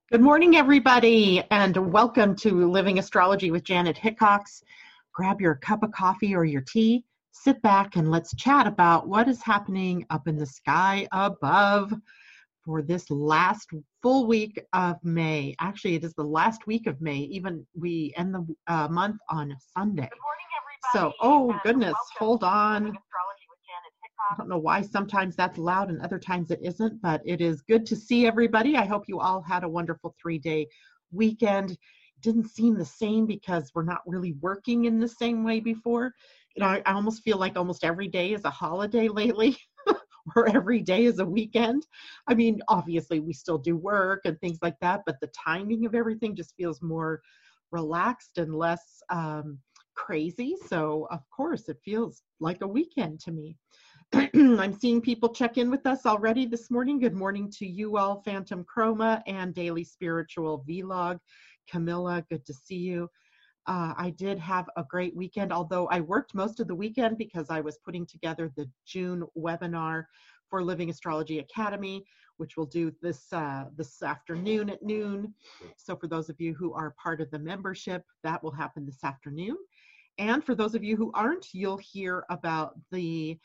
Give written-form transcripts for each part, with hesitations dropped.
Good morning, everybody, and welcome to Living Astrology with Janet Hickox. Grab your cup of coffee or your tea, sit back, and let's chat about what is happening up in the sky above for this last full week of May. Actually, it is the last week of May. Even we end the month on Sunday. Good morning, So, everybody. oh goodness, hold Living on. Astrology with Janet I Hickox. don't know why sometimes that's loud and other times it isn't, but it is good to see everybody. I hope you all had a wonderful 3-day weekend. It didn't seem the same because we're not really working in the same way before. I almost feel like almost every day is a holiday lately, or every day is a weekend. I mean, obviously we still do work and things like that, but the timing of everything just feels more relaxed and less crazy. So of course it feels like a weekend to me. I'm seeing people check in with us already this morning. Good morning to you all, Phantom Chroma and Daily Spiritual Vlog. Camilla, good to see you. I did have a great weekend, although I worked most of the weekend because I was putting together the June webinar for Living Astrology Academy, which we'll do this afternoon at noon. So for those of you who are part of the membership, that will happen this afternoon. And for those of you who aren't, you'll hear about the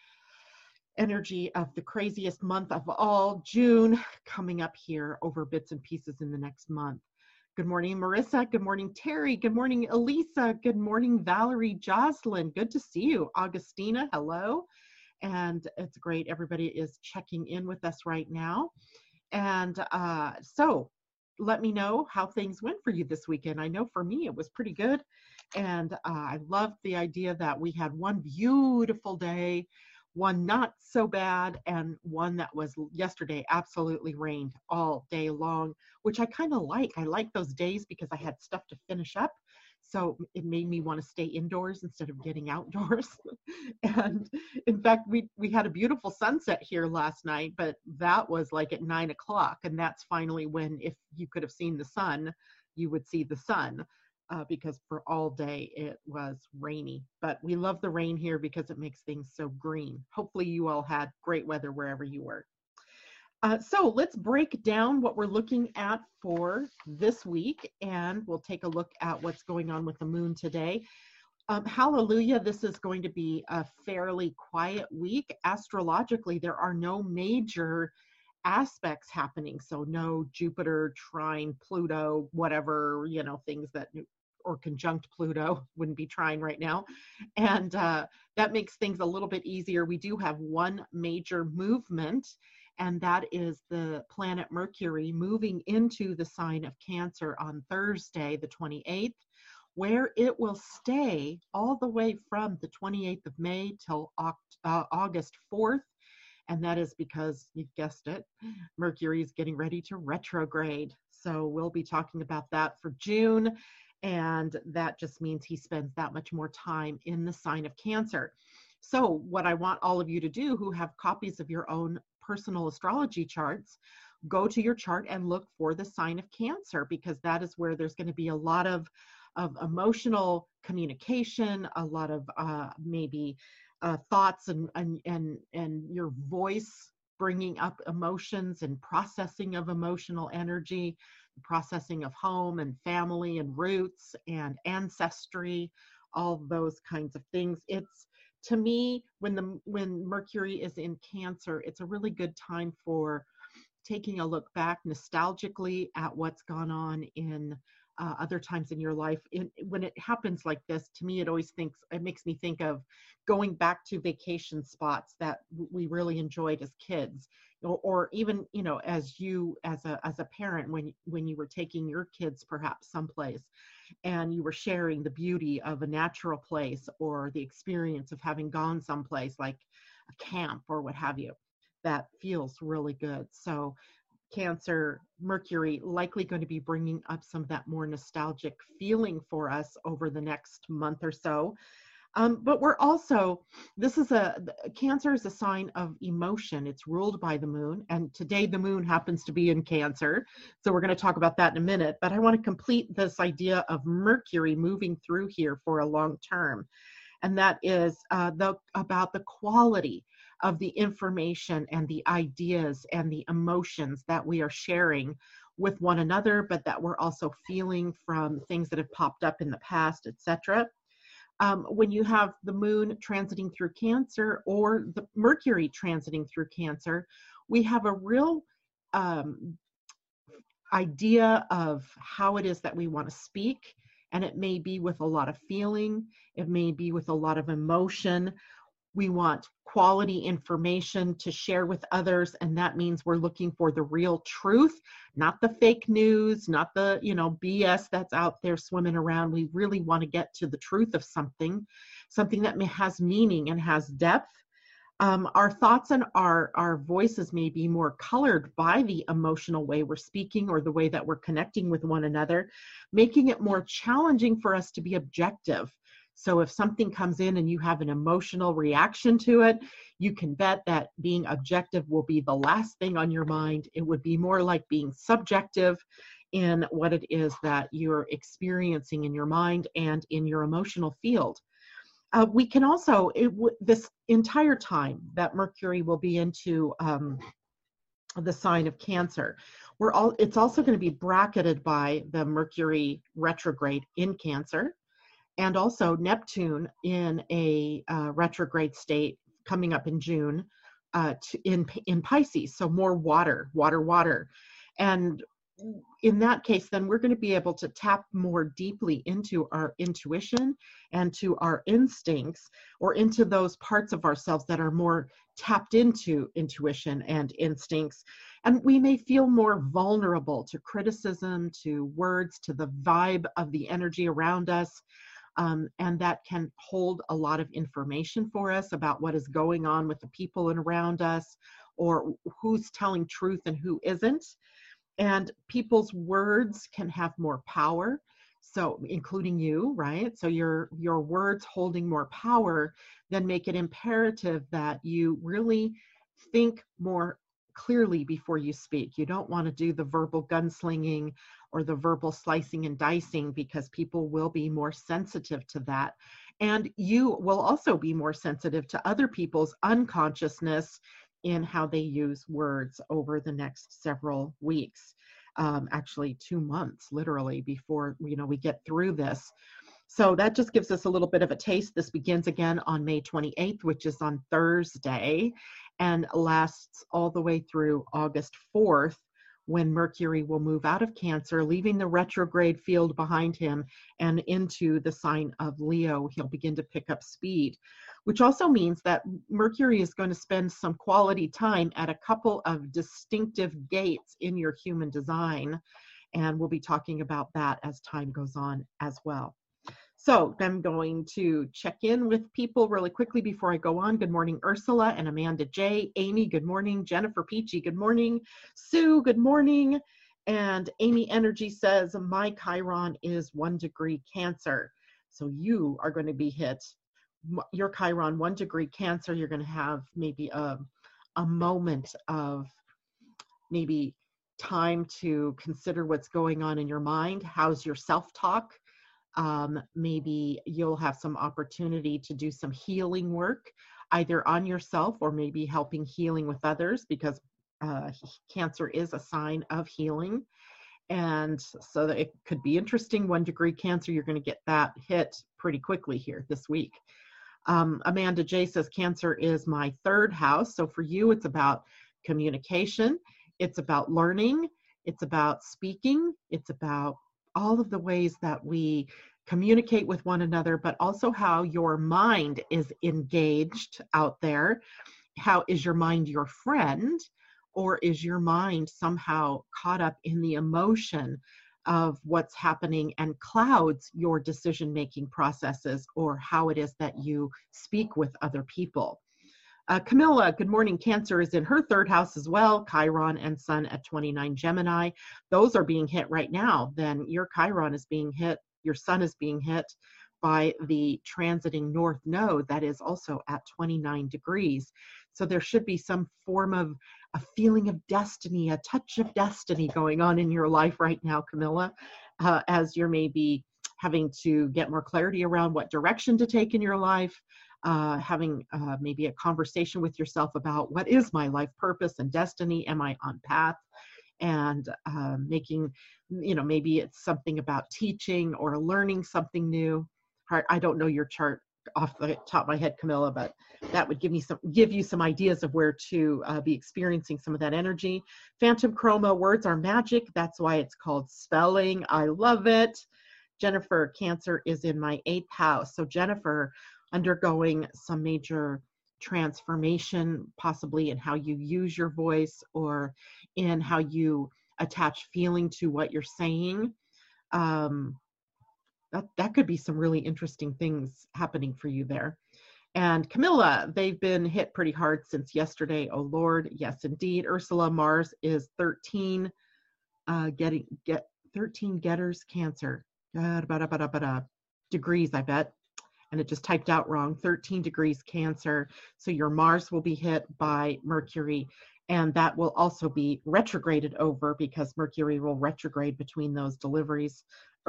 energy of the craziest month of all, June, coming up here over bits and pieces in the next month. Good morning, Marissa. Good morning, Terry. Good morning, Elisa. Good morning, Valerie, Jocelyn. Good to see you. Augustina, hello. And it's great. Everybody is checking in with us right now. And so let me know how things went for you this weekend. I know for me, it was pretty good. And I loved the idea that we had one beautiful day, one not so bad, and one that was yesterday absolutely rained all day long, which I kind of like. I like those days because I had stuff to finish up. So it made me want to stay indoors instead of getting outdoors. And in fact, we had a beautiful sunset here last night, but that was like at 9 o'clock. And that's finally when, if you could have seen the sun, you would see the sun. Because for all day it was rainy. But we love the rain here because it makes things so green. Hopefully you all had great weather wherever you were. So let's break down what we're looking at for this week, and we'll take a look at what's going on with the moon today. Hallelujah, this is going to be a fairly quiet week. Astrologically, there are no major aspects happening. So no Jupiter trine Pluto, whatever, things that, or conjunct Pluto, wouldn't be trine right now. And that makes things a little bit easier. We do have one major movement, and that is the planet Mercury moving into the sign of Cancer on Thursday, the 28th, where it will stay all the way from the 28th of May till August 4th. And that is because, you've guessed it, Mercury is getting ready to retrograde. So we'll be talking about that for June. And that just means he spends that much more time in the sign of Cancer. So what I want all of you to do who have copies of your own personal astrology charts, go to your chart and look for the sign of Cancer, because that is where there's going to be a lot of emotional communication, a lot of maybe thoughts and your voice bringing up emotions and processing of emotional energy, processing of home and family and roots and ancestry, all those kinds of things. It's, to me, when Mercury is in Cancer, it's a really good time for taking a look back nostalgically at what's gone on in other times in your life. When it happens like this, to me, it makes me think of going back to vacation spots that we really enjoyed as kids, or even, as a parent, when you were taking your kids perhaps someplace and you were sharing the beauty of a natural place or the experience of having gone someplace like a camp or what have you. That feels really good. So Cancer, Mercury, likely going to be bringing up some of that more nostalgic feeling for us over the next month or so. But we're also, Cancer is a sign of emotion. It's ruled by the moon. And today the moon happens to be in Cancer. So we're going to talk about that in a minute. But I want to complete this idea of Mercury moving through here for a long term. And that is about the quality of the information and the ideas and the emotions that we are sharing with one another, but that we're also feeling from things that have popped up in the past, etc. When you have the moon transiting through Cancer or the Mercury transiting through Cancer, we have a real idea of how it is that we want to speak. And it may be with a lot of feeling. It may be with a lot of emotion. We want quality information to share with others. And that means we're looking for the real truth, not the fake news, not the, BS that's out there swimming around. We really want to get to the truth of something that has meaning and has depth. Our thoughts and our voices may be more colored by the emotional way we're speaking or the way that we're connecting with one another, making it more challenging for us to be objective. So if something comes in and you have an emotional reaction to it, you can bet that being objective will be the last thing on your mind. It would be more like being subjective in what it is that you're experiencing in your mind and in your emotional field. We can also, this entire time that Mercury will be into the sign of Cancer, it's also going to be bracketed by the Mercury retrograde in Cancer, and also Neptune in a retrograde state coming up in June in Pisces. So more water. And in that case, then we're going to be able to tap more deeply into our intuition and to our instincts, or into those parts of ourselves that are more tapped into intuition and instincts. And we may feel more vulnerable to criticism, to words, to the vibe of the energy around us. And that can hold a lot of information for us about what is going on with the people around us, or who's telling truth and who isn't. And people's words can have more power, so including you, right? So your words holding more power then make it imperative that you really think more clearly before you speak. You don't want to do the verbal gunslinging or the verbal slicing and dicing, because people will be more sensitive to that. And you will also be more sensitive to other people's unconsciousness in how they use words over the next several weeks, actually 2 months, literally, before we get through this. So that just gives us a little bit of a taste. This begins again on May 28th, which is on Thursday, and lasts all the way through August 4th, when Mercury will move out of Cancer, leaving the retrograde field behind him and into the sign of Leo. He'll begin to pick up speed, which also means that Mercury is going to spend some quality time at a couple of distinctive gates in your human design. And we'll be talking about that as time goes on as well. So I'm going to check in with people really quickly before I go on. Good morning, Ursula and Amanda J. Amy, good morning. Jennifer Peachy, good morning. Sue, good morning. And Amy Energy says, my Chiron is 1 degree Cancer. So you are going to be hit. Your Chiron 1 degree Cancer, you're going to have maybe a moment of maybe time to consider what's going on in your mind. How's your self-talk? Maybe you'll have some opportunity to do some healing work, either on yourself or maybe helping healing with others, because Cancer is a sign of healing. And so it could be interesting. 1 degree Cancer, you're going to get that hit pretty quickly here this week. Amanda J says, Cancer is my 3rd house. So for you, it's about communication. It's about learning. It's about speaking. It's about all of the ways that we communicate with one another, but also how your mind is engaged out there. How is your mind your friend, or is your mind somehow caught up in the emotion of what's happening and clouds your decision-making processes, or how it is that you speak with other people? Camilla, good morning. Cancer is in her 3rd house as well. Chiron and Sun at 29 Gemini. Those are being hit right now. Then your Chiron is being hit. Your Sun is being hit by the transiting North Node that is also at 29 degrees. So there should be some form of a feeling of destiny, a touch of destiny going on in your life right now, Camilla, as you're maybe having to get more clarity around what direction to take in your life. Having maybe a conversation with yourself about what is my life purpose and destiny? Am I on path? and making, maybe it's something about teaching or learning something new. I don't know your chart off the top of my head, Camilla, but that would give you some ideas of where to be experiencing some of that energy. Phantom chroma, words are magic. That's why it's called spelling. I love it. Jennifer, Cancer is in my 8th house. So Jennifer, undergoing some major transformation, possibly in how you use your voice or in how you attach feeling to what you're saying. That could be some really interesting things happening for you there. And Camilla, they've been hit pretty hard since yesterday. Oh Lord, yes indeed. Ursula, Mars is 13, 13 getters Cancer. Degrees, I bet. And it just typed out wrong. 13 degrees Cancer. So your Mars will be hit by Mercury, and that will also be retrograded over because Mercury will retrograde between those degrees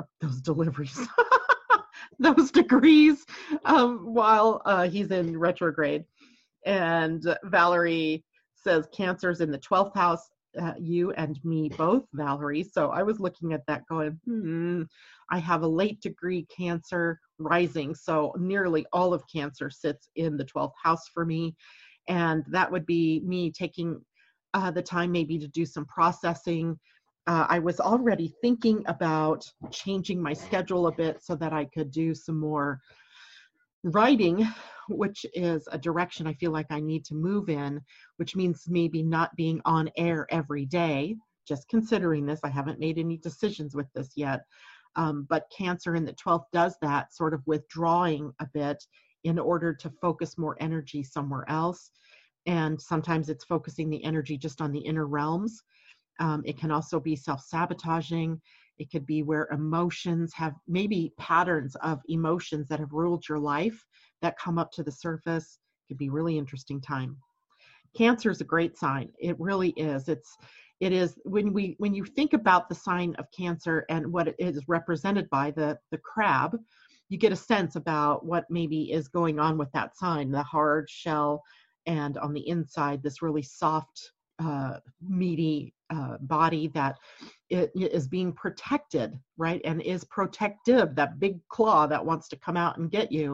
while he's in retrograde. And Valerie says Cancer's in the 12th house. You and me both, Valerie. So I was looking at that going, I have a late degree Cancer rising. So nearly all of Cancer sits in the 12th house for me. And that would be me taking the time maybe to do some processing. I was already thinking about changing my schedule a bit so that I could do some more writing, which is a direction I feel like I need to move in, which means maybe not being on air every day. Just considering this, I haven't made any decisions with this yet. But Cancer in the 12th does that, sort of withdrawing a bit in order to focus more energy somewhere else. And sometimes it's focusing the energy just on the inner realms. It can also be self-sabotaging. It could be where emotions have maybe patterns of emotions that have ruled your life that come up to the surface. It could be a really interesting time. Cancer is a great sign. It really is. It is when you think about the sign of Cancer and what it is represented by, the crab, you get a sense about what maybe is going on with that sign, the hard shell, and on the inside, this really soft, meaty body that it is being protected, right? And is protective, that big claw that wants to come out and get you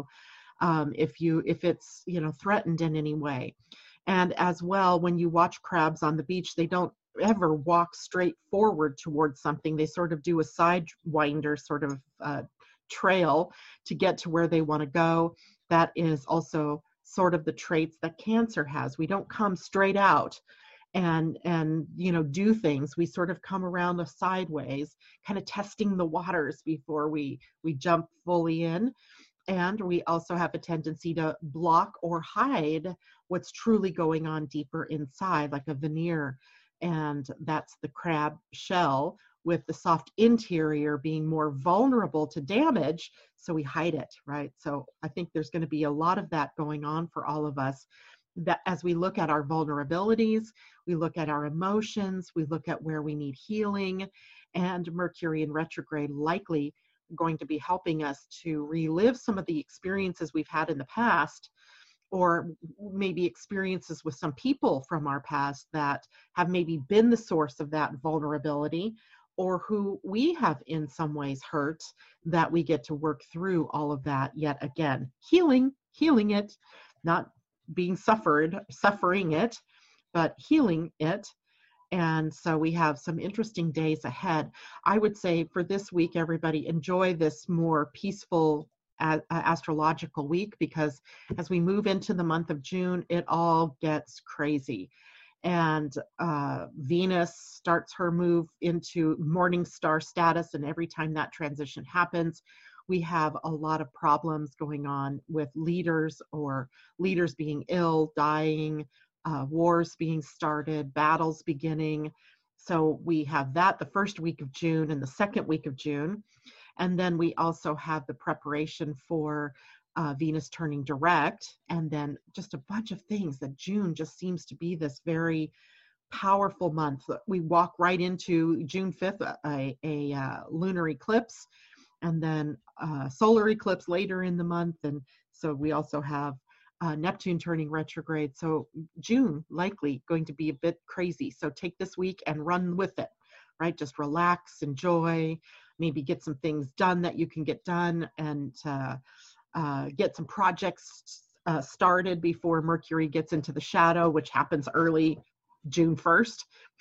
if it's threatened in any way. And as well, when you watch crabs on the beach, they don't ever walk straight forward towards something. They sort of do a sidewinder sort of trail to get to where they want to go. That is also sort of the traits that Cancer has. We don't come straight out and do things. We sort of come around the sideways, kind of testing the waters before we jump fully in. And we also have a tendency to block or hide what's truly going on deeper inside, like a veneer. And that's the crab shell, with the soft interior being more vulnerable to damage. So we hide it, right? So I think there's going to be a lot of that going on for all of us, that as we look at our vulnerabilities, we look at our emotions, we look at where we need healing, and Mercury in retrograde likely going to be helping us to relive some of the experiences we've had in the past, or maybe experiences with some people from our past that have maybe been the source of that vulnerability, or who we have in some ways hurt, that we get to work through all of that yet again. Healing it, not being suffering it, but healing it. And so we have some interesting days ahead. I would say for this week, everybody enjoy this more peaceful astrological week, because as we move into the month of June, it all gets crazy. And Venus starts her move into morning star status, and every time that transition happens, we have a lot of problems going on with leaders, or leaders being ill, dying, wars being started, battles beginning. So we have that the first week of June and the second week of June. And then we also have the preparation for Venus turning direct, and then just a bunch of things that June just seems to be this very powerful month. We walk right into June 5th, a lunar eclipse, and then solar eclipse later in the month. And so we also have Neptune turning retrograde. So June likely going to be a bit crazy. So take this week and run with it, right? Just relax, enjoy, maybe get some things done that you can get done, and get some projects started before Mercury gets into the shadow, which happens early June 1st.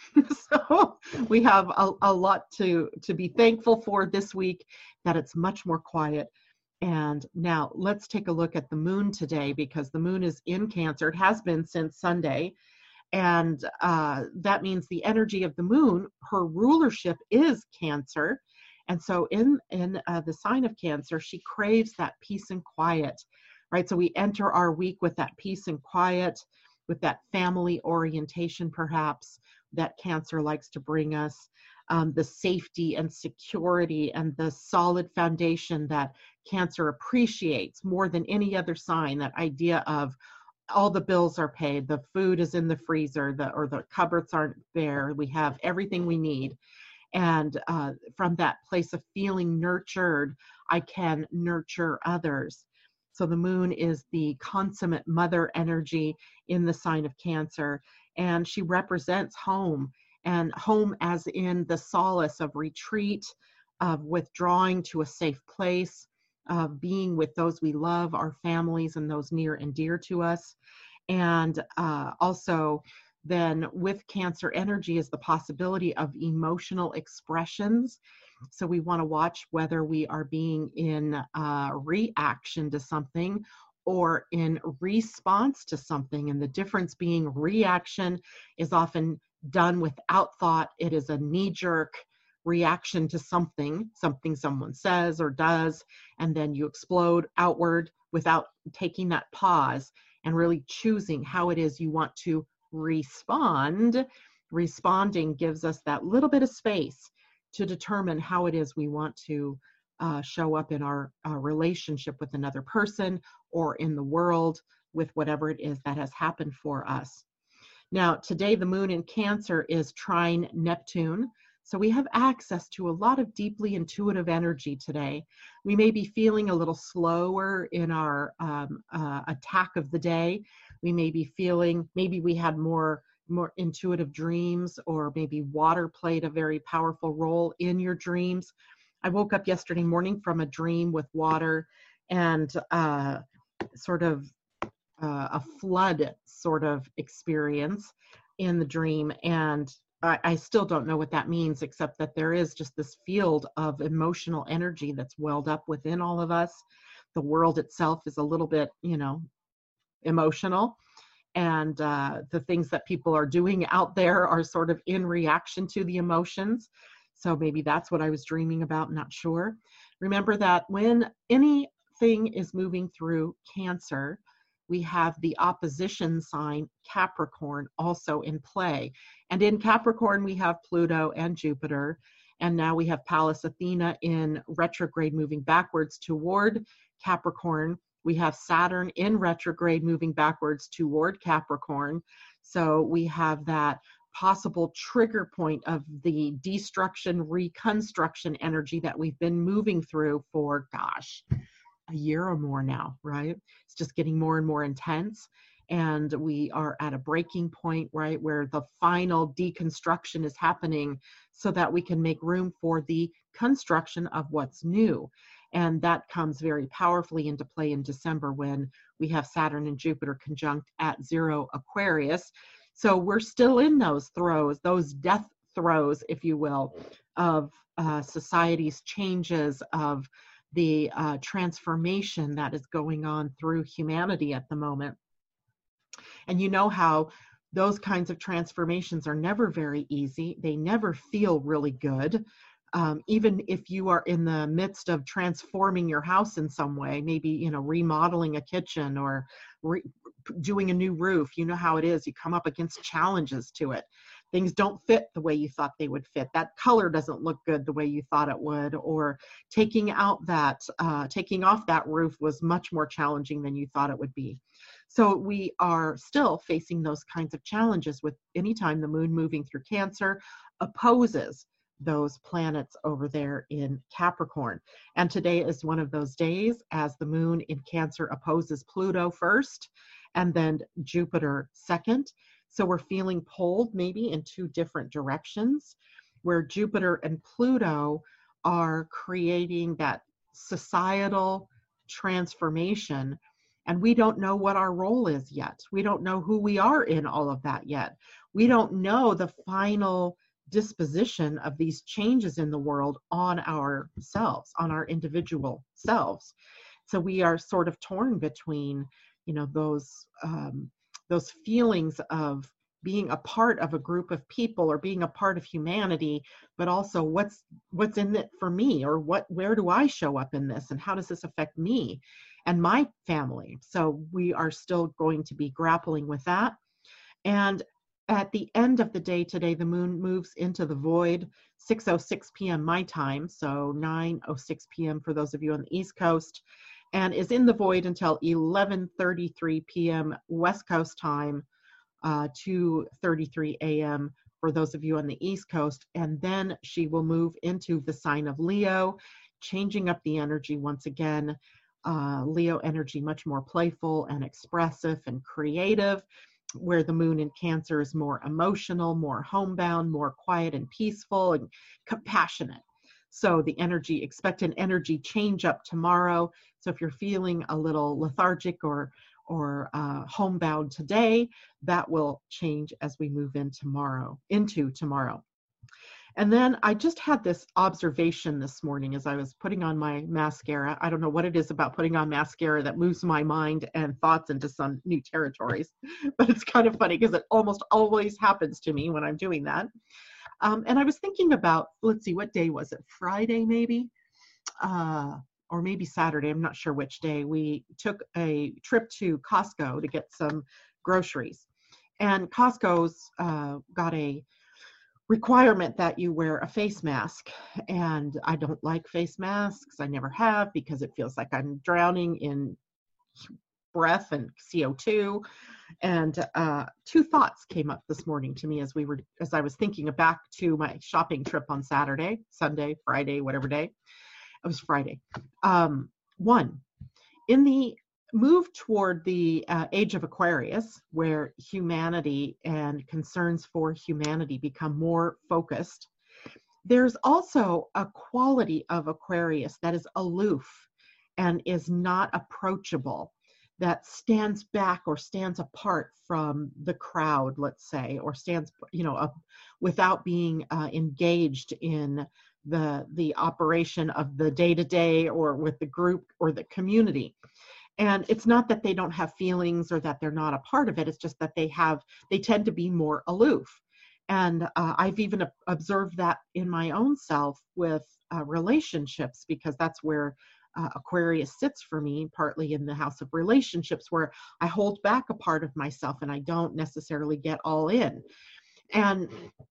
So we have a lot to be thankful for this week, that it's much more quiet. And now let's take a look at the moon today, because the moon is in Cancer. It has been since Sunday. And that means the energy of the moon, her rulership is Cancer. And so in the sign of Cancer, she craves that peace and quiet, right? So we enter our week with that peace and quiet, with that family orientation, perhaps, that Cancer likes to bring us, the safety and security and the solid foundation that Cancer appreciates more than any other sign. That idea of all the bills are paid, the food is in the freezer, the cupboards aren't bare, we have everything we need. And from that place of feeling nurtured, I can nurture others. So the moon is the consummate mother energy in the sign of Cancer, and she represents home, and home as in the solace of retreat, of withdrawing to a safe place, of being with those we love, our families, and those near and dear to us. And also then with Cancer energy is the possibility of emotional expressions. So we want to watch whether we are being in reaction to something or in response to something. And the difference being, reaction is often done without thought. It is a knee-jerk reaction to something someone says or does, and then you explode outward without taking that pause and really choosing how it is you want to respond. Responding gives us that little bit of space to determine how it is we want to show up in our relationship with another person or in the world with whatever it is that has happened for us. Now, today the moon in Cancer is trine Neptune. So we have access to a lot of deeply intuitive energy today. We may be feeling a little slower in our attack of the day. We may be feeling, maybe we had more intuitive dreams, or maybe water played a very powerful role in your dreams. I woke up yesterday morning from a dream with water and sort of a flood sort of experience in the dream. And I still don't know what that means, except that there is just this field of emotional energy that's welled up within all of us. The world itself is a little bit, emotional. And the things that people are doing out there are sort of in reaction to the emotions. So maybe that's what I was dreaming about, not sure. Remember that when anything is moving through Cancer, we have the opposition sign Capricorn also in play. And in Capricorn, we have Pluto and Jupiter. And now we have Pallas Athena in retrograde moving backwards toward Capricorn. We have Saturn in retrograde moving backwards toward Capricorn. So we have that possible trigger point of the destruction, reconstruction energy that we've been moving through for, a year or more now, right? It's just getting more and more intense. And we are at a breaking point, right, where the final deconstruction is happening so that we can make room for the construction of what's new. And that comes very powerfully into play in December when we have Saturn and Jupiter conjunct at 0 Aquarius. So we're still in those throes, those death throes, if you will, of society's changes, of the transformation that is going on through humanity at the moment. And you know how those kinds of transformations are never very easy. They never feel really good. Even if you are in the midst of transforming your house in some way, maybe, remodeling a kitchen or doing a new roof, you know how it is. You come up against challenges to it. Things don't fit the way you thought they would fit. That color doesn't look good the way you thought it would, or taking off that roof was much more challenging than you thought it would be. So we are still facing those kinds of challenges with anytime the moon moving through Cancer opposes those planets over there in Capricorn. And today is one of those days as the moon in Cancer opposes Pluto first and then Jupiter second. So we're feeling pulled maybe in two different directions, where Jupiter and Pluto are creating that societal transformation. And we don't know what our role is yet. We don't know who we are in all of that yet. We don't know the final disposition of these changes in the world on ourselves, on our individual selves. So we are sort of torn between, those feelings of being a part of a group of people or being a part of humanity, but also what's in it for me, or where do I show up in this, and how does this affect me and my family? So we are still going to be grappling with that. And at the end of the day today, the moon moves into the void, 6:06 p.m. my time, so 9:06 p.m. for those of you on the East Coast, and is in the void until 11:33 p.m. West Coast time, 2:33 a.m. for those of you on the East Coast. And then she will move into the sign of Leo, changing up the energy once again. Leo energy, much more playful and expressive and creative, where the moon in Cancer is more emotional, more homebound, more quiet and peaceful and compassionate. So the energy, expect an energy change up tomorrow. So if you're feeling a little lethargic or homebound today, that will change as we move into tomorrow. And then I just had this observation this morning as I was putting on my mascara. I don't know what it is about putting on mascara that moves my mind and thoughts into some new territories, but it's kind of funny because it almost always happens to me when I'm doing that. And I was thinking about, let's see, what day was it? Friday, maybe? Or maybe Saturday. I'm not sure which day. We took a trip to Costco to get some groceries. And Costco's got a requirement that you wear a face mask. And I don't like face masks. I never have, because it feels like I'm drowning in breath and CO2. And two thoughts came up this morning to me as I was thinking back to my shopping trip on Saturday, Sunday, Friday, whatever day. It was Friday. One, in the move toward the age of Aquarius, where humanity and concerns for humanity become more focused, there's also a quality of Aquarius that is aloof and is not approachable, that stands back or stands apart from the crowd, let's say, or stands, without being engaged in the operation of the day-to-day or with the group or the community. And it's not that they don't have feelings or that they're not a part of it. It's just that they tend to be more aloof. And I've even observed that in my own self with relationships, because that's where Aquarius sits for me, partly in the house of relationships, where I hold back a part of myself and I don't necessarily get all in. And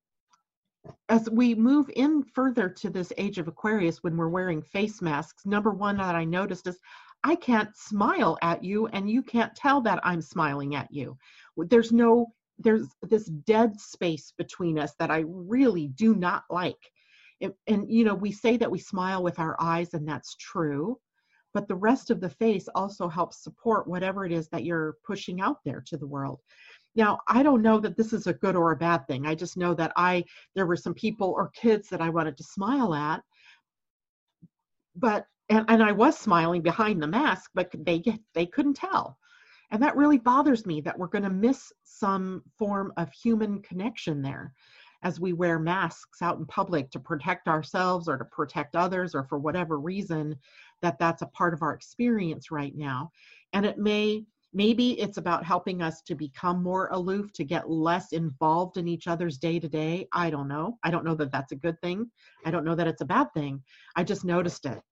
as we move in further to this age of Aquarius, when we're wearing face masks, number one that I noticed is I can't smile at you and you can't tell that I'm smiling at you. There's this dead space between us that I really do not like. And we say that we smile with our eyes, and that's true, but the rest of the face also helps support whatever it is that you're pushing out there to the world. Now, I don't know that this is a good or a bad thing. I just know that there were some people or kids that I wanted to smile at, and I was smiling behind the mask, but they couldn't tell. And that really bothers me, that we're going to miss some form of human connection there as we wear masks out in public to protect ourselves or to protect others, or for whatever reason that's a part of our experience right now. And maybe it's about helping us to become more aloof, to get less involved in each other's day-to-day. I don't know. I don't know that that's a good thing. I don't know that it's a bad thing. I just noticed it.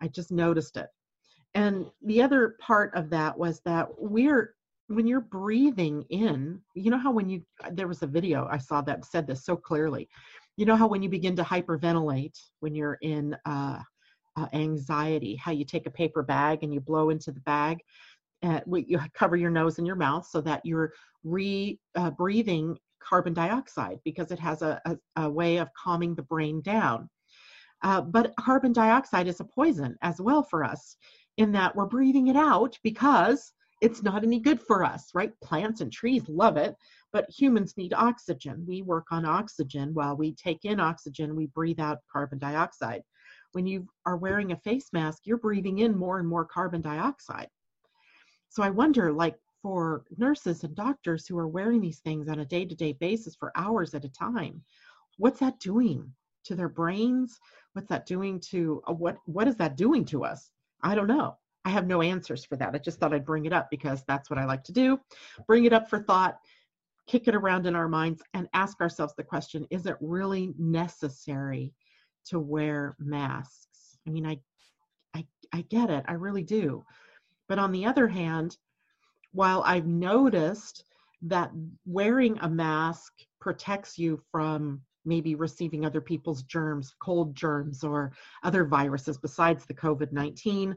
And the other part of that was that when you're breathing in, how there was a video I saw that said this so clearly. How when you begin to hyperventilate, when you're in anxiety, how you take a paper bag and you blow into the bag, you cover your nose and your mouth so that you're breathing carbon dioxide because it has a way of calming the brain down. But carbon dioxide is a poison as well for us in that we're breathing it out because it's not any good for us, right? Plants and trees love it, but humans need oxygen. We work on oxygen. While we take in oxygen, we breathe out carbon dioxide. When you are wearing a face mask, you're breathing in more and more carbon dioxide. So I wonder, like for nurses and doctors who are wearing these things on a day-to-day basis for hours at a time, what's that doing to their brains? What's that doing to, what is that doing to us? I don't know. I have no answers for that. I just thought I'd bring it up because that's what I like to do. Bring it up for thought, kick it around in our minds, and ask ourselves the question, is it really necessary to wear masks? I mean, I get it. I really do. But on the other hand, while I've noticed that wearing a mask protects you from maybe receiving other people's germs, cold germs, or other viruses besides the COVID-19,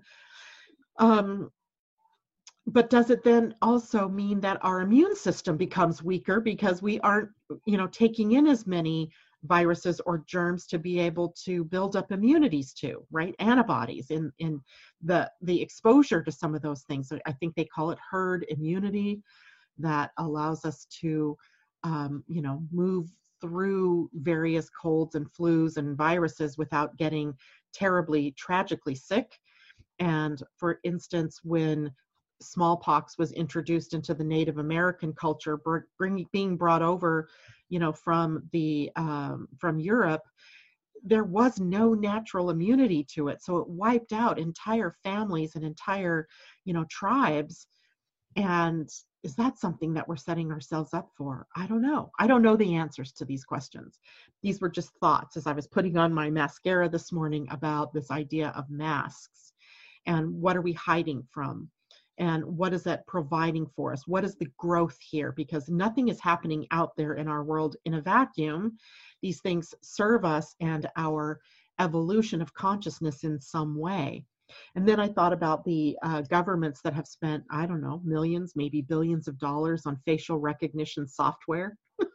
but does it then also mean that our immune system becomes weaker because we aren't, taking in as many viruses or germs to be able to build up immunities to, right? Antibodies in the exposure to some of those things. I think they call it herd immunity that allows us to, move through various colds and flus and viruses without getting terribly, tragically sick. And for instance, when smallpox was introduced into the Native American culture, being brought over, from Europe, there was no natural immunity to it. So it wiped out entire families and entire, tribes. And is that something that we're setting ourselves up for? I don't know. I don't know the answers to these questions. These were just thoughts as I was putting on my mascara this morning about this idea of masks and what are we hiding from? And what is that providing for us? What is the growth here? Because nothing is happening out there in our world in a vacuum. These things serve us and our evolution of consciousness in some way. And then I thought about the governments that have spent, I don't know, millions, maybe billions of dollars on facial recognition software.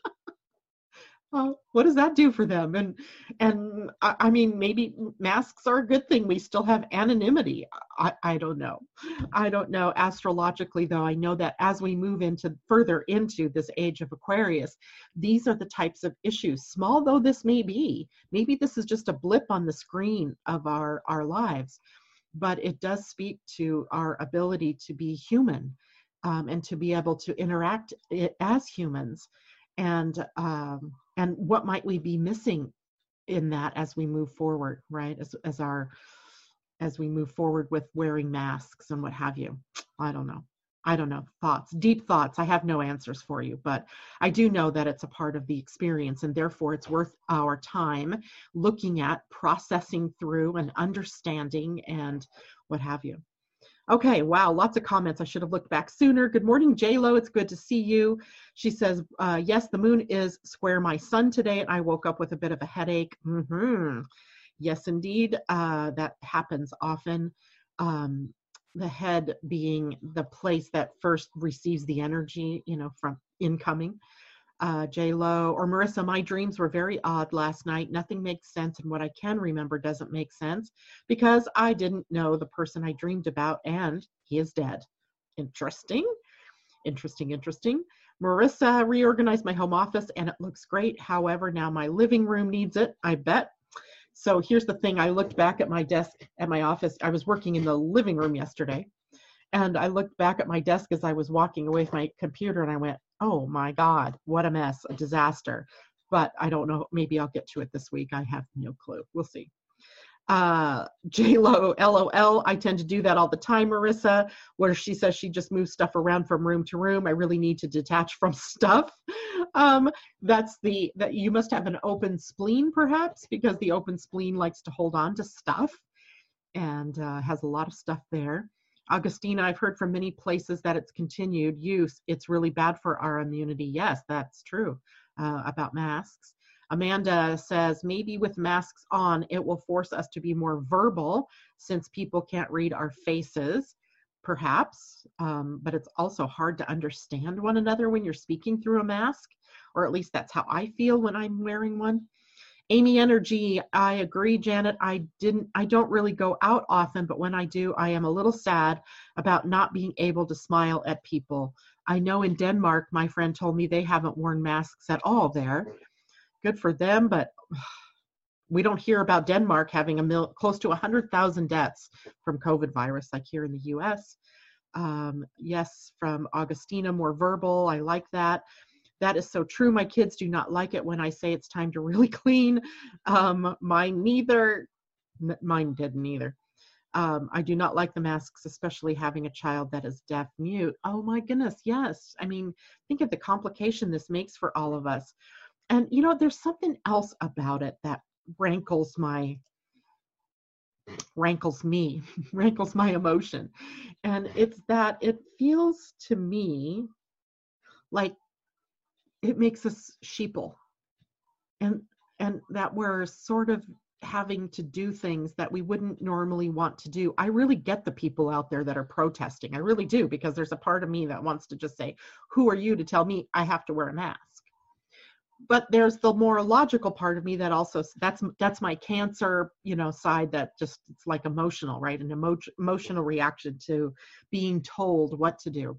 What does that do for them? And I mean, maybe masks are a good thing. We still have anonymity. I don't know. I don't know. Astrologically, though, I know that as we move further into this age of Aquarius, these are the types of issues, small though this may be. Maybe this is just a blip on the screen of our lives, but it does speak to our ability to be human and to be able to interact as humans. And what might we be missing in that as we move forward, right? As we move forward with wearing masks and what have you. I don't know. Thoughts, deep thoughts. I have no answers for you, but I do know that it's a part of the experience, and therefore it's worth our time looking at, processing through, and understanding, and what have you. Okay, wow, lots of comments. I should have looked back sooner. Good morning, J-Lo. It's good to see you. She says, yes, the moon is square my sun today, and I woke up with a bit of a headache. Yes, indeed. That happens often. The head being the place that first receives the energy, from incoming. J-Lo or Marissa, my dreams were very odd last night. Nothing makes sense, and what I can remember doesn't make sense because I didn't know the person I dreamed about, and he is dead. Interesting. Marissa, reorganized my home office and it looks great. However, now my living room needs it, I bet. So here's the thing. I looked back at my desk at my office. I was working in the living room yesterday, and I looked back at my desk as I was walking away from my computer, and I went, oh my God, what a mess, a disaster. But I don't know, maybe I'll get to it this week. I have no clue. We'll see. J-Lo, LOL, I tend to do that all the time, Marissa, where she says she just moves stuff around from room to room. I really need to detach from stuff. That you must have an open spleen, perhaps, because the open spleen likes to hold on to stuff and has a lot of stuff there. Augustina, I've heard from many places that its continued use, it's really bad for our immunity. Yes, that's true about masks. Amanda says, maybe with masks on, it will force us to be more verbal since people can't read our faces, perhaps. But it's also hard to understand one another when you're speaking through a mask. or at least that's how I feel when I'm wearing one. Amy Energy, I agree, Janet. I don't really go out often, but when I do, I am a little sad about not being able to smile at people. I know in Denmark, my friend told me they haven't worn masks at all there. Good for them, but we don't hear about Denmark having close to 100,000 deaths from COVID virus like here in the US. Yes, from Augustina, more verbal. I like that. That is so true. My kids do not like it when I say it's time to really clean. Mine didn't either. I do not like the masks, especially having a child that is deaf mute. Oh my goodness, yes. I mean, think of the complication this makes for all of us. And there's something else about it that rankles me, rankles my emotion. And it's that it feels to me like it makes us sheeple, and that we're sort of having to do things that we wouldn't normally want to do. I really get the people out there that are protesting. I really do, because there's a part of me that wants to just say, who are you to tell me I have to wear a mask? But there's the more logical part of me that also, that's my Cancer, side that just, it's like emotional, right? An emotional reaction to being told what to do.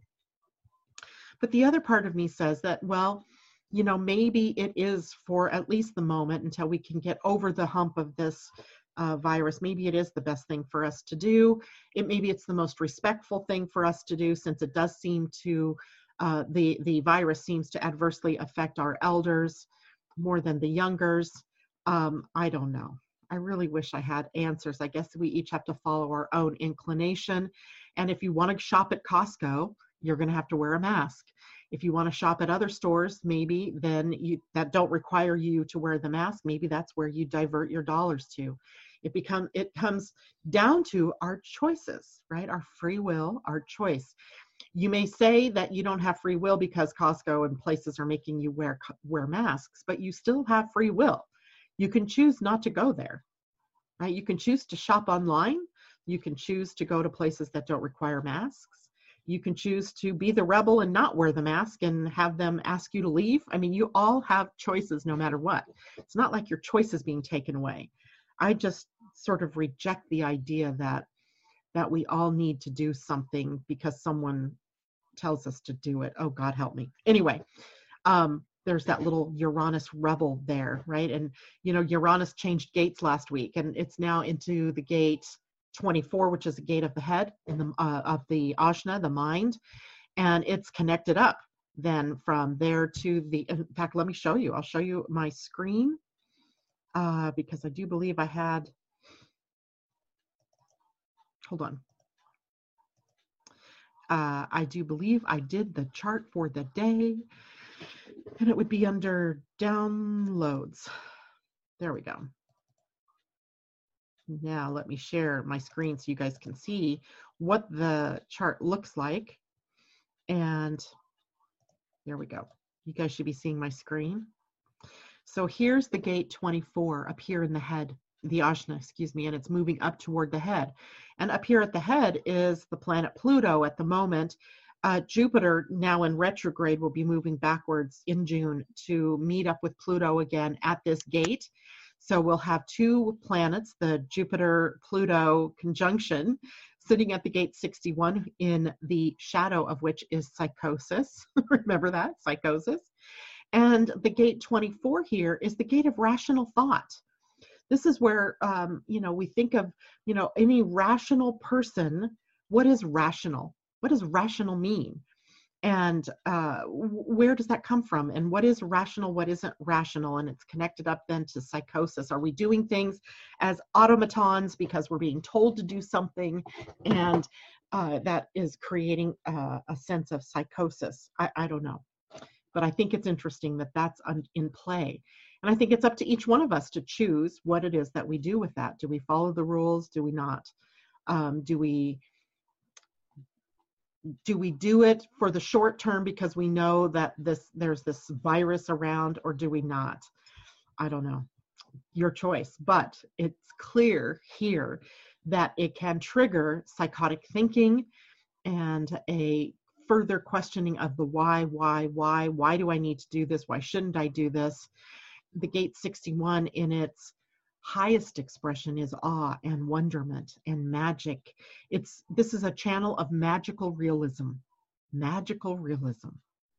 But the other part of me says that, well, maybe it is for at least the moment until we can get over the hump of this virus. Maybe it is the best thing for us to do. Maybe it's the most respectful thing for us to do, since it does seem to, the virus seems to adversely affect our elders more than the youngers. I don't know. I really wish I had answers. I guess we each have to follow our own inclination. And if you want to shop at Costco, you're going to have to wear a mask. If you want to shop at other stores, maybe then that don't require you to wear the mask, maybe that's where you divert your dollars to. It comes down to our choices, right? Our free will, our choice. You may say that you don't have free will because Costco and places are making you wear masks, but you still have free will. You can choose not to go there, right? You can choose to shop online. You can choose to go to places that don't require masks. You can choose to be the rebel and not wear the mask and have them ask you to leave. I mean, you all have choices no matter what. It's not like your choice is being taken away. I just sort of reject the idea that we all need to do something because someone tells us to do it. Oh, God help me. Anyway, there's that little Uranus rebel there, right? And, Uranus changed gates last week, and it's now into the gate 24, which is the gate of the head and of the Ajna, the mind, and it's connected up then from there to in fact, let me show you. I'll show you my screen because I do believe I had, hold on. I do believe I did the chart for the day, and it would be under downloads. There we go. Now let me share my screen so you guys can see what the chart looks like. And there we go. You guys should be seeing my screen. So here's the gate 24 up here in the head, the Ajna, excuse me, and it's moving up toward the head. And up here at the head is the planet Pluto at the moment. Jupiter, now in retrograde, will be moving backwards in June to meet up with Pluto again at this gate. So we'll have two planets, the Jupiter-Pluto conjunction, sitting at the gate 61, in the shadow of which is psychosis. Remember that, psychosis. And the gate 24 here is the gate of rational thought. This is where, we think of, any rational person. What is rational? What does rational mean? And where does that come from? And what is rational? What isn't rational? And it's connected up then to psychosis. Are we doing things as automatons because we're being told to do something? And that is creating a sense of psychosis. I don't know. But I think it's interesting that that's in play. And I think it's up to each one of us to choose what it is that we do with that. Do we follow the rules? Do we not? Do we do it for the short term because we know that there's this virus around, or do we not? I don't know. Your choice. But it's clear here that it can trigger psychotic thinking and a further questioning of the why do I need to do this? Why shouldn't I do this? The gate 61 in its highest expression is awe and wonderment and magic. This is a channel of magical realism. Magical realism.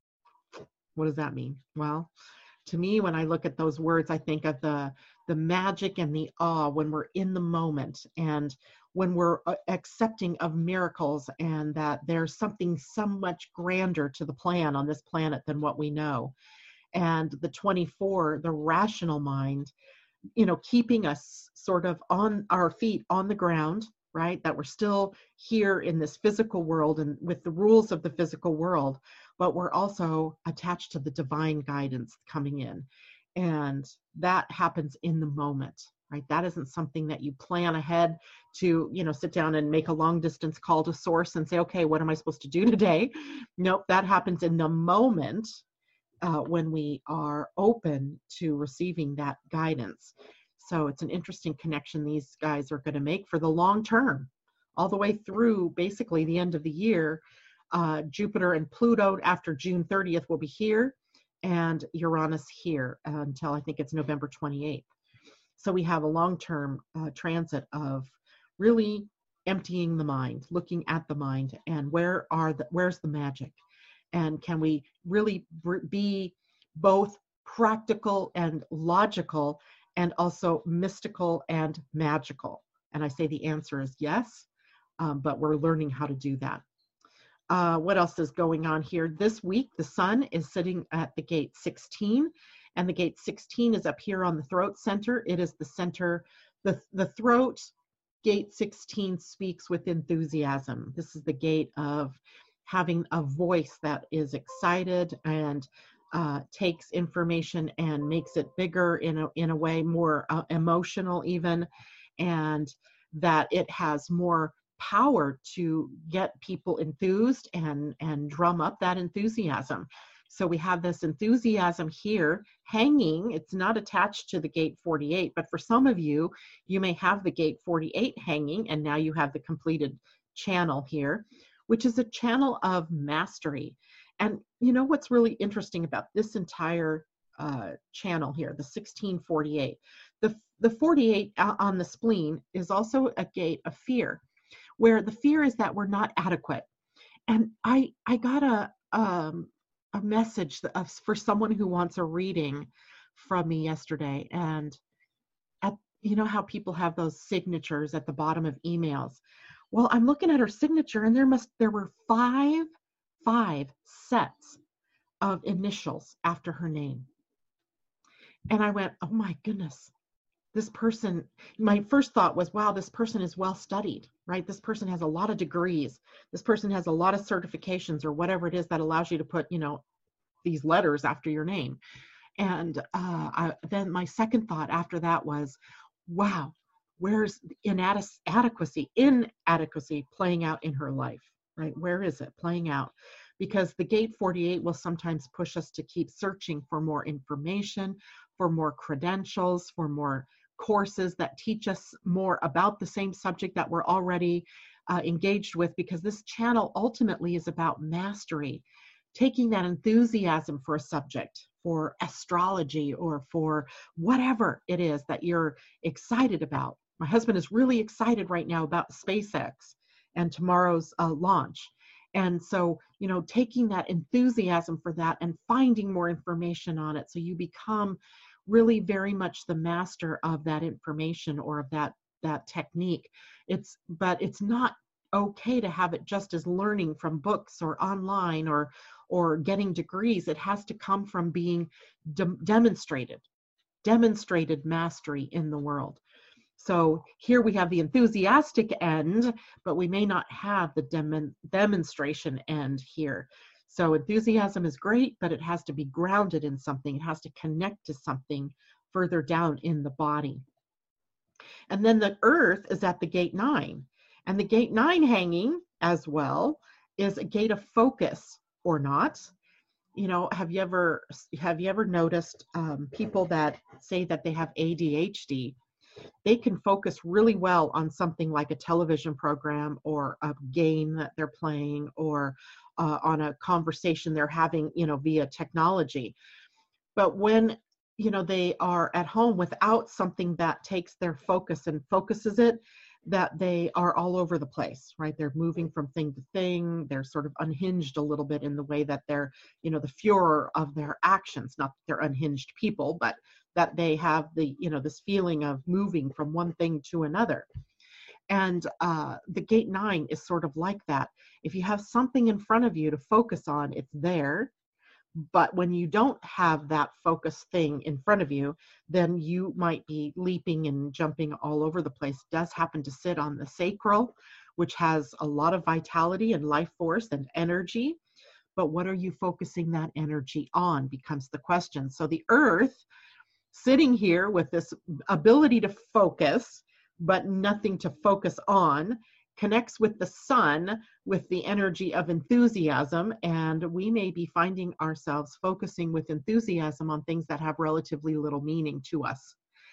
What does that mean? Well, to me, when I look at those words, I think of the magic and the awe when we're in the moment and when we're accepting of miracles, and that there's something so much grander to the plan on this planet than what we know. And the 24, the rational mind, keeping us sort of on our feet on the ground, right? That we're still here in this physical world and with the rules of the physical world, but we're also attached to the divine guidance coming in. And that happens in the moment, right? That isn't something that you plan ahead to, sit down and make a long distance call to source and say, okay, what am I supposed to do today? Nope, that happens in the moment when we are open to receiving that guidance. So it's an interesting connection these guys are going to make for the long term, all the way through basically the end of the year. Jupiter and Pluto after June 30th will be here, and Uranus here until I think it's November 28th. So we have a long-term transit of really emptying the mind, looking at the mind, and where's the magic? And can we really be both practical and logical, and also mystical and magical? And I say the answer is yes, but we're learning how to do that. What else is going on here? This week, the sun is sitting at the gate 16, and the gate 16 is up here on the throat center. It is the center, the throat. Gate 16 speaks with enthusiasm. This is the gate of having a voice that is excited and takes information and makes it bigger in a way more emotional even, and that it has more power to get people enthused and drum up that enthusiasm. So we have this enthusiasm here hanging. It's not attached to the gate 48, but for some of you, you may have the gate 48 hanging, and now you have the completed channel here, which is a channel of mastery. And what's really interesting about this entire channel here, the 1648, the 48 on the spleen is also a gate of fear, where the fear is that we're not adequate. And I got a message for someone who wants a reading from me yesterday, and how people have those signatures at the bottom of emails. Well, I'm looking at her signature, and there were five sets of initials after her name. And I went, oh my goodness, this person, my first thought was, wow, this person is well studied, right? This person has a lot of degrees. This person has a lot of certifications or whatever it is that allows you to put, these letters after your name. And then my second thought after that was, wow, where's inadequacy playing out in her life, right? Where is it playing out? Because the gate 48 will sometimes push us to keep searching for more information, for more credentials, for more courses that teach us more about the same subject that we're already engaged with, because this channel ultimately is about mastery, taking that enthusiasm for a subject, for astrology, or for whatever it is that you're excited about. My husband is really excited right now about SpaceX and tomorrow's launch. And so, taking that enthusiasm for that and finding more information on it, so you become really very much the master of that information or of that technique. But it's not okay to have it just as learning from books or online or getting degrees. It has to come from being demonstrated mastery in the world. So here we have the enthusiastic end, but we may not have the demonstration end here. So enthusiasm is great, but it has to be grounded in something. It has to connect to something further down in the body. And then the earth is at the gate 9. And the gate 9 hanging as well is a gate of focus or not. Have you ever noticed people that say that they have ADHD? They can focus really well on something like a television program or a game that they're playing or on a conversation they're having, via technology. But when, they are at home without something that takes their focus and focuses it, that they are all over the place, right? They're moving from thing to thing. They're sort of unhinged a little bit in the way that they're, the furor of their actions, not that they're unhinged people, but that they have the, this feeling of moving from one thing to another. And the gate 9 is sort of like that. If you have something in front of you to focus on, it's there. But when you don't have that focus thing in front of you, then you might be leaping and jumping all over the place. It does happen to sit on the sacral, which has a lot of vitality and life force and energy. But what are you focusing that energy on becomes the question. So the earth sitting here with this ability to focus, but nothing to focus on, connects with the sun with the energy of enthusiasm, and we may be finding ourselves focusing with enthusiasm on things that have relatively little meaning to us.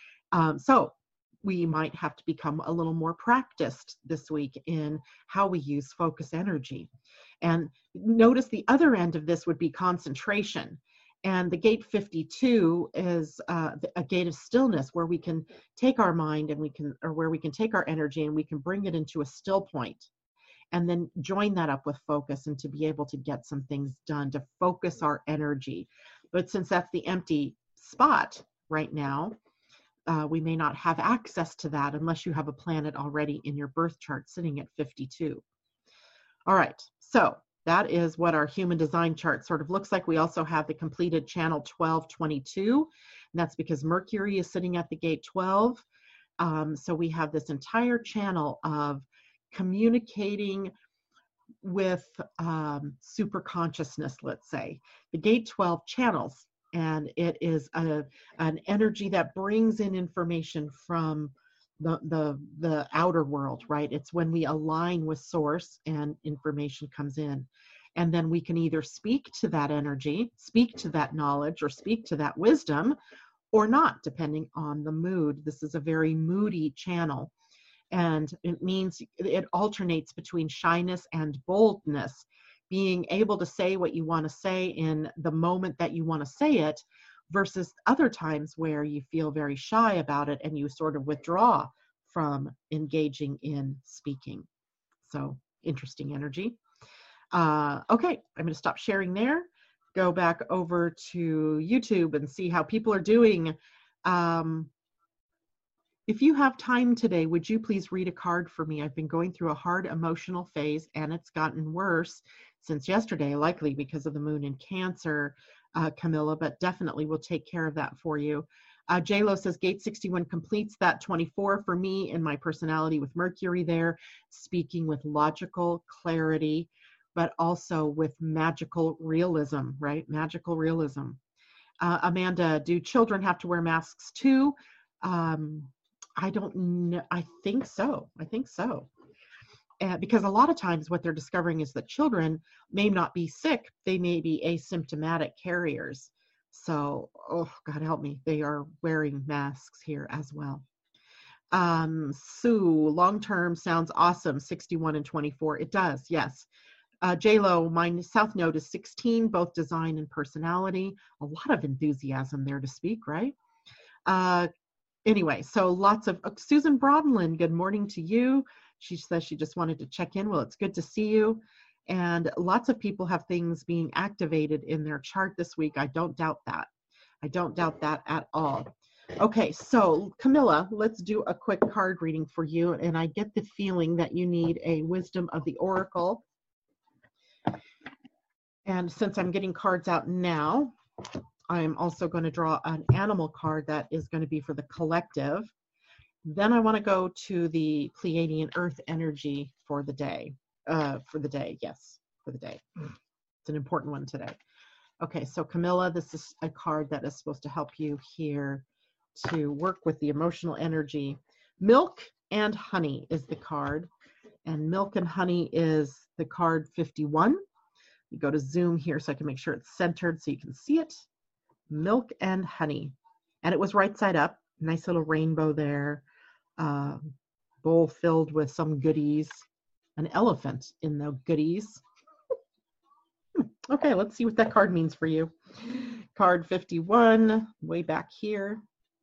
So we might have to become a little more practiced this week in how we use focus energy. And notice the other end of this would be concentration. And the gate 52 is a gate of stillness where we can take our mind and where we can take our energy and we can bring it into a still point and then join that up with focus and to be able to get some things done, to focus our energy. But since that's the empty spot right now, we may not have access to that unless you have a planet already in your birth chart sitting at 52. All right, so that is what our human design chart sort of looks like. We also have the completed channel 1222, and that's because Mercury is sitting at the gate 12. So we have this entire channel of communicating with super consciousness, let's say. The gate 12 channels, and it is an energy that brings in information from the outer world, right? It's when we align with source and information comes in. And then we can either speak to that energy, speak to that knowledge, or speak to that wisdom, or not, depending on the mood. This is a very moody channel. And it means it alternates between shyness and boldness, being able to say what you want to say in the moment that you want to say it, versus other times where you feel very shy about it and you sort of withdraw from engaging in speaking. So interesting energy. Okay, I'm going to stop sharing there. Go back over to YouTube and see how people are doing. If you have time today, would you please read a card for me? I've been going through a hard emotional phase and it's gotten worse since yesterday, likely because of the moon in Cancer, Camilla, but definitely we'll take care of that for you. JLo says gate 61 completes that 24 for me in my personality with Mercury there, speaking with logical clarity, but also with magical realism, right? Magical realism. Amanda, do children have to wear masks too? I don't know. I think so. Because a lot of times what they're discovering is that children may not be sick. They may be asymptomatic carriers. So, oh, God help me. They are wearing masks here as well. Sue, long-term sounds awesome. 61 and 24. It does. Yes. JLo, my South Node is 16, both design and personality. A lot of enthusiasm there to speak, right? Anyway, so lots of, Susan Broadland, good morning to you. She says she just wanted to check in. Well, it's good to see you. And lots of people have things being activated in their chart this week. I don't doubt that. I don't doubt that at all. Okay, so Camilla, let's do a quick card reading for you. And I get the feeling that you need a Wisdom of the Oracle. And since I'm getting cards out now, I'm also going to draw an animal card that is going to be for the collective. Then I want to go to the Pleiadian Earth energy for the day. For the day. It's an important one today. Okay, so Camilla, this is a card that is supposed to help you here to work with the emotional energy. Milk and Honey is the card, and Milk and Honey is the card 51. You go to zoom here so I can make sure it's centered so you can see it. Milk and Honey. And it was right side up. Nice little rainbow there. Bowl filled with some goodies. An elephant in the goodies. Okay, let's see what that card means for you. Card 51, way back here.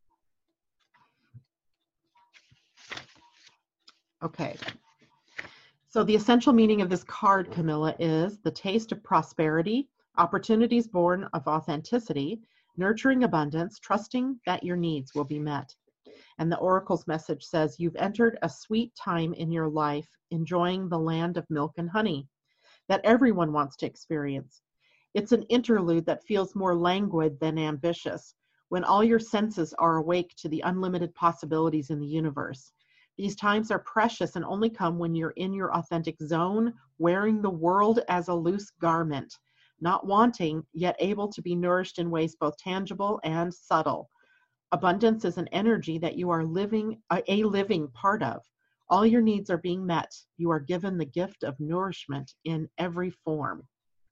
Okay. So the essential meaning of this card, Camilla, is the taste of prosperity, opportunities born of authenticity, nurturing abundance, trusting that your needs will be met. And the Oracle's message says, you've entered a sweet time in your life, enjoying the land of milk and honey that everyone wants to experience. It's an interlude that feels more languid than ambitious, when all your senses are awake to the unlimited possibilities in the universe. These times are precious and only come when you're in your authentic zone, wearing the world as a loose garment, not wanting, yet able to be nourished in ways both tangible and subtle. Abundance is an energy that you are a living part of. All your needs are being met. You are given the gift of nourishment in every form.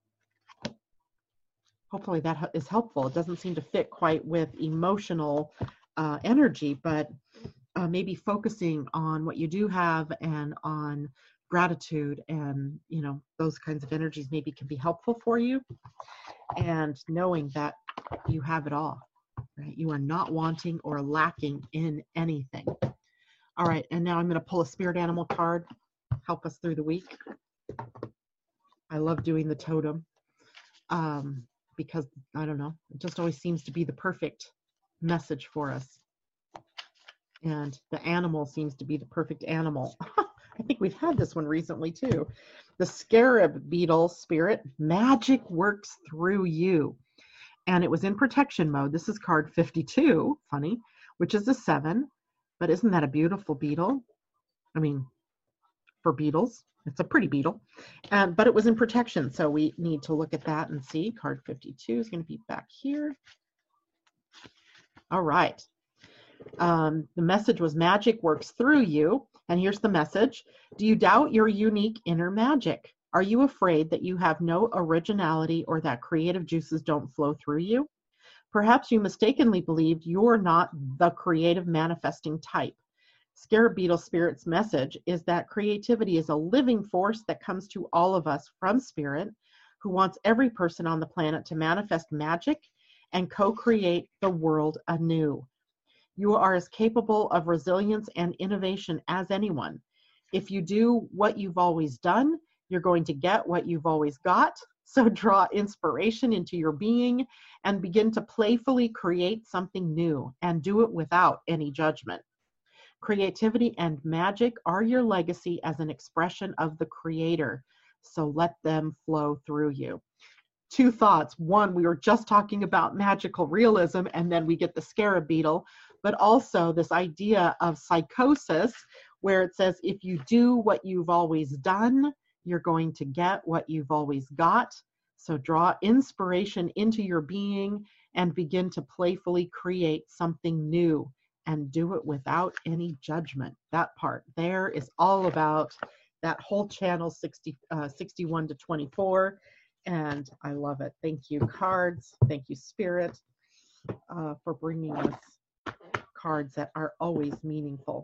Hopefully that is helpful. It doesn't seem to fit quite with emotional energy, but maybe focusing on what you do have and on gratitude and, you know, those kinds of energies maybe can be helpful for you. And knowing that you have it all, right? You are not wanting or lacking in anything. All right, and now I'm going to pull a spirit animal card, help us through the week. I love doing the totem because, I don't know, it just always seems to be the perfect message for us. And the animal seems to be the perfect animal. I think we've had this one recently too. The scarab beetle spirit, magic works through you. And it was in protection mode. This is card 52, funny, which is a 7. But isn't that a beautiful beetle? I mean, for beetles, it's a pretty beetle. But it was in protection, so we need to look at that and see. Card 52 is going to be back here. All right. The message was magic works through you. And here's the message. Do you doubt your unique inner magic? Are you afraid that you have no originality or that creative juices don't flow through you? Perhaps you mistakenly believed you're not the creative manifesting type. Scarab Beetle Spirit's message is that creativity is a living force that comes to all of us from Spirit, who wants every person on the planet to manifest magic and co-create the world anew. You are as capable of resilience and innovation as anyone. If you do what you've always done, you're going to get what you've always got. So draw inspiration into your being and begin to playfully create something new and do it without any judgment. Creativity and magic are your legacy as an expression of the Creator. So let them flow through you. 2 thoughts. One, we were just talking about magical realism, and then we get the scarab beetle, but also this idea of psychosis, where it says, if you do what you've always done, you're going to get what you've always got. So draw inspiration into your being and begin to playfully create something new and do it without any judgment. That part there is all about that whole channel 61 to 24. And I love it. Thank you, cards. Thank you, Spirit, for bringing us cards that are always meaningful.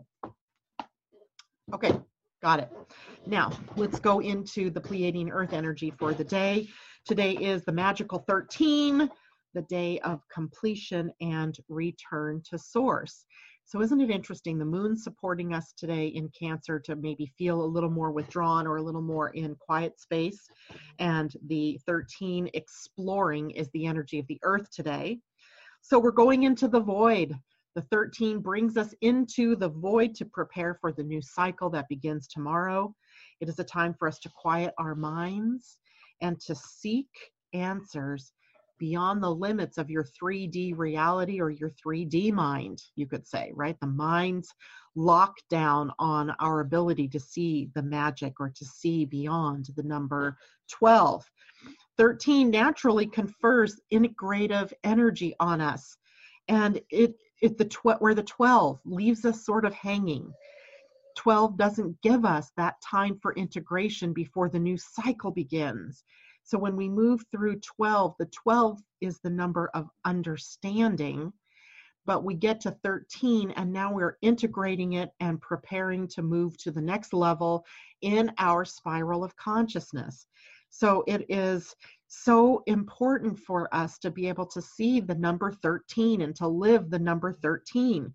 Okay, got it. Now, let's go into the Pleiadian Earth energy for the day. Today is the magical 13, the day of completion and return to source. So isn't it interesting? The moon's supporting us today in Cancer to maybe feel a little more withdrawn or a little more in quiet space. And the 13 exploring is the energy of the earth today. So we're going into the void. The 13 brings us into the void to prepare for the new cycle that begins tomorrow. It is a time for us to quiet our minds and to seek answers beyond the limits of your 3D reality or your 3D mind, you could say, right? The mind's lockdown on our ability to see the magic or to see beyond the number 12. 13 naturally confers integrative energy on us. And where the 12 leaves us sort of hanging. 12 doesn't give us that time for integration before the new cycle begins. So when we move through 12, the 12 is the number of understanding, but we get to 13 and now we're integrating it and preparing to move to the next level in our spiral of consciousness. So it is so important for us to be able to see the number 13 and to live the number 13,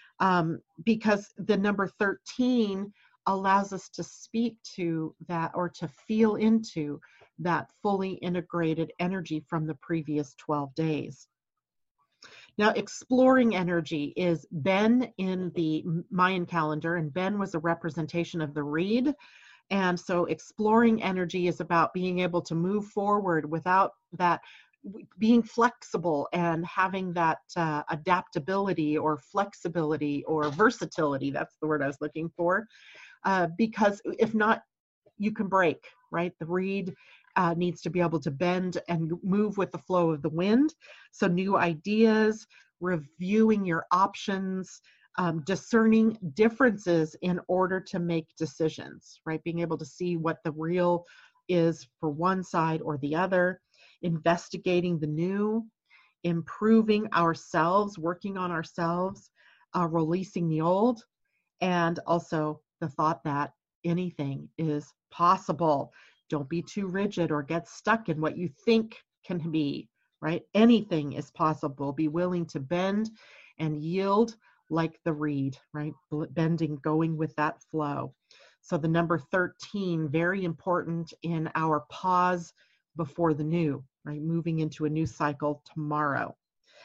because the number 13 allows us to speak to that, or to feel into that fully integrated energy from the previous 12 days. Now, exploring energy is Ben in the Mayan calendar, and Ben was a representation of the reed. And so exploring energy is about being able to move forward without that, being flexible and having that adaptability or flexibility or versatility. That's the word I was looking for. Because if not, you can break, right? The reed needs to be able to bend and move with the flow of the wind. So new ideas, reviewing your options, discerning differences in order to make decisions, right? Being able to see what the real is for one side or the other, investigating the new, improving ourselves, working on ourselves, releasing the old, and also the thought that anything is possible. Don't be too rigid or get stuck in what you think can be, right? Anything is possible. Be willing to bend and yield like the reed, right? Bending, going with that flow. So the number 13, very important in our pause before the new, right? Moving into a new cycle tomorrow.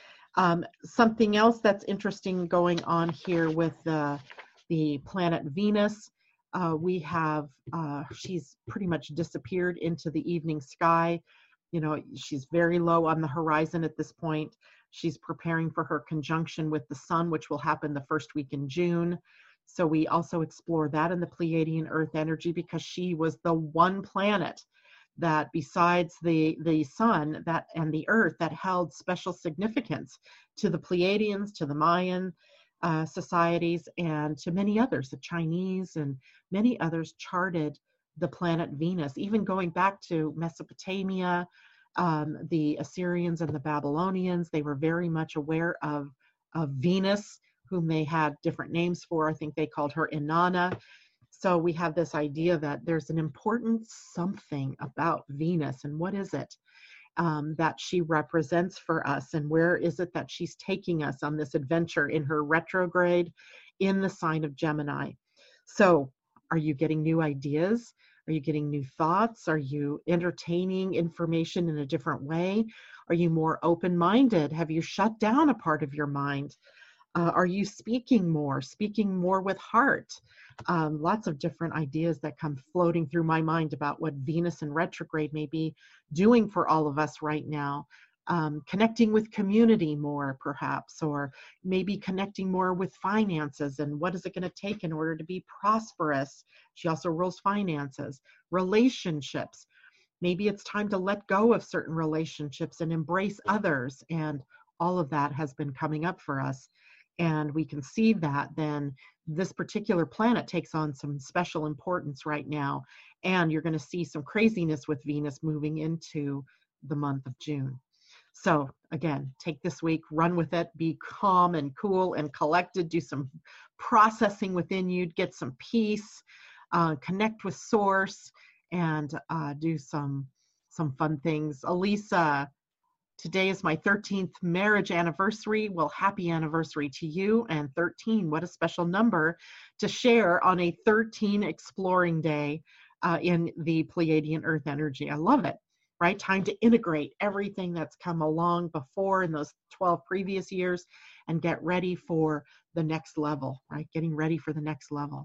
Something else that's interesting going on here with the planet Venus, we have, she's pretty much disappeared into the evening sky. You know, she's very low on the horizon at this point. She's preparing for her conjunction with the sun, which will happen the first week in June. So we also explore that in the Pleiadian Earth energy, because she was the one planet that, besides the sun that and the earth, that held special significance to the Pleiadians, to the Mayan societies, and to many others. The Chinese and many others charted the planet Venus, even going back to Mesopotamia, the Assyrians and the Babylonians. They were very much aware of Venus, whom they had different names for. I think they called her Inanna. So we have this idea that there's an important something about Venus, and what is it that she represents for us, and where is it that she's taking us on this adventure in her retrograde in the sign of Gemini. So are you getting new ideas? Are you getting new thoughts? Are you entertaining information in a different way? Are you more open-minded? Have you shut down a part of your mind? Are you speaking more with heart? Lots of different ideas that come floating through my mind about what Venus in retrograde may be doing for all of us right now. Connecting with community more, perhaps, or maybe connecting more with finances, and what is it going to take in order to be prosperous? She also rules finances. Relationships. Maybe it's time to let go of certain relationships and embrace others, and all of that has been coming up for us. And we can see that then this particular planet takes on some special importance right now. And you're going to see some craziness with Venus moving into the month of June. So again, take this week, run with it, be calm and cool and collected, do some processing within you, get some peace, connect with source, and do some fun things. Elisa, today is my 13th marriage anniversary. Well, happy anniversary to you. And 13, what a special number to share on a 13 exploring day in the Pleiadian Earth energy. I love it, right? Time to integrate everything that's come along before in those 12 previous years and get ready for the next level, right? Getting ready for the next level.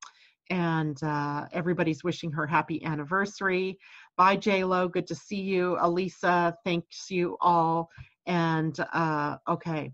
And everybody's wishing her happy anniversary. Bye, J-Lo. Good to see you. Elisa, thanks you all. And okay.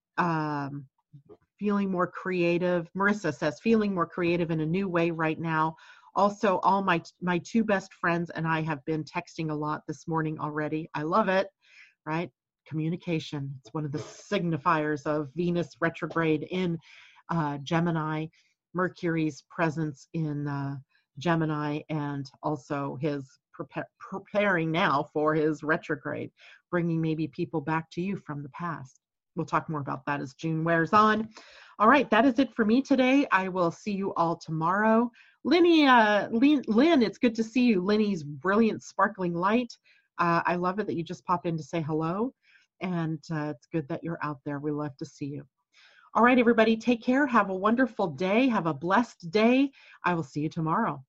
Feeling more creative. Marissa says, feeling more creative in a new way right now. Also, all my two best friends and I have been texting a lot this morning already. I love it, right? Communication. It's one of the signifiers of Venus retrograde in Gemini, Mercury's presence in Gemini, and also his preparing now for his retrograde, bringing maybe people back to you from the past. we'll talk more about that as June wears on. All right, that is it for me today. I will see you all tomorrow. Lynn, it's good to see you. Lenny's brilliant sparkling light. I love it that you just pop in to say hello, and it's good that you're out there. We love to see you. All right, everybody, take care. Have a wonderful day. Have a blessed day. I will see you tomorrow.